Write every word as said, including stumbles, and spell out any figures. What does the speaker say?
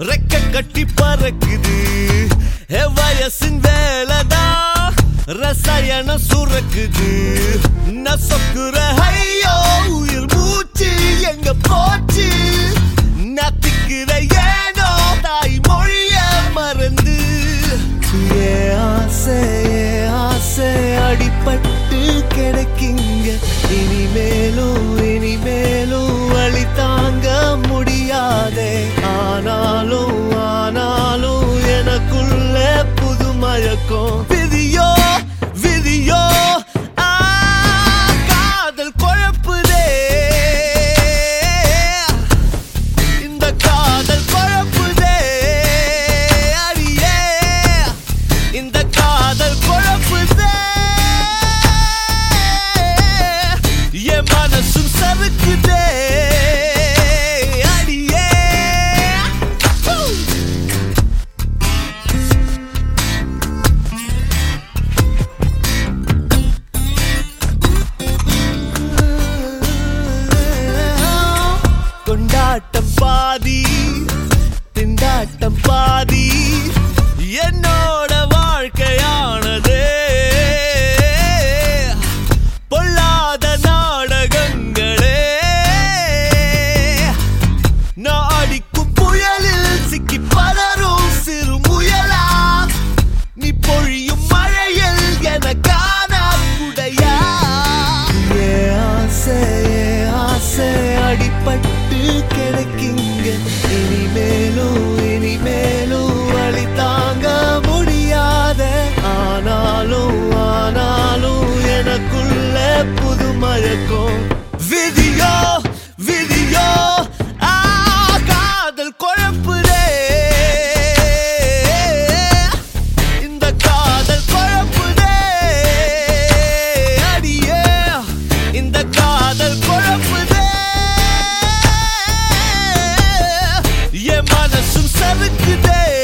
ரெக்க கட்டி பறக்குது வயசின் வேலைதா ரசாயன சுரக்குது நசக்குற ஐயோ உயிர் மூச்சு எங்க போச்சு நத்திக்கிற ஏனோ தாய் மொழிய மறந்து ஏ ஆசை ஏ ஆசை அடிபட்டு கிடைக்குங்க இனிமேலும் இனிமேலும் வழி தாங்க முடியாதே ஆனாலும் ஆனாலும் எனக்குள்ள புது மயக்கம் விதியோ விதியோ காதல் குழப்புதே இந்த காதல் குழப்புதே அடியே இந்த காதல் குழப்புதே என் மனசும் சறுக்குதே கொண்டாட்டம் பாதி திண்டாட்டம் பாதி என்னோட வாழ்க்கையானதே பொல்லாத நாடகங்களே நான் அடிக்கும் புயலில் சிக்கி பலரும் சிறு முயலா நீ பொழியும் மழையில் எனக்கான குடையா ஏ ஆசை ஏ ஆசை அடிப்பட்டு கிடைக்குங்க இனிமேலும் இனிமேலும் வழி தாங்க முடியாத ஆனாலும் ஆனாலும் எனக்குள்ள புது மயக்கம் விதியோ விதியோ காதல் குழப்புதே இந்த காதல் குழப்புதே அடியே இந்த காதல் குழப்புதே என் மனசும் சறுக்குதே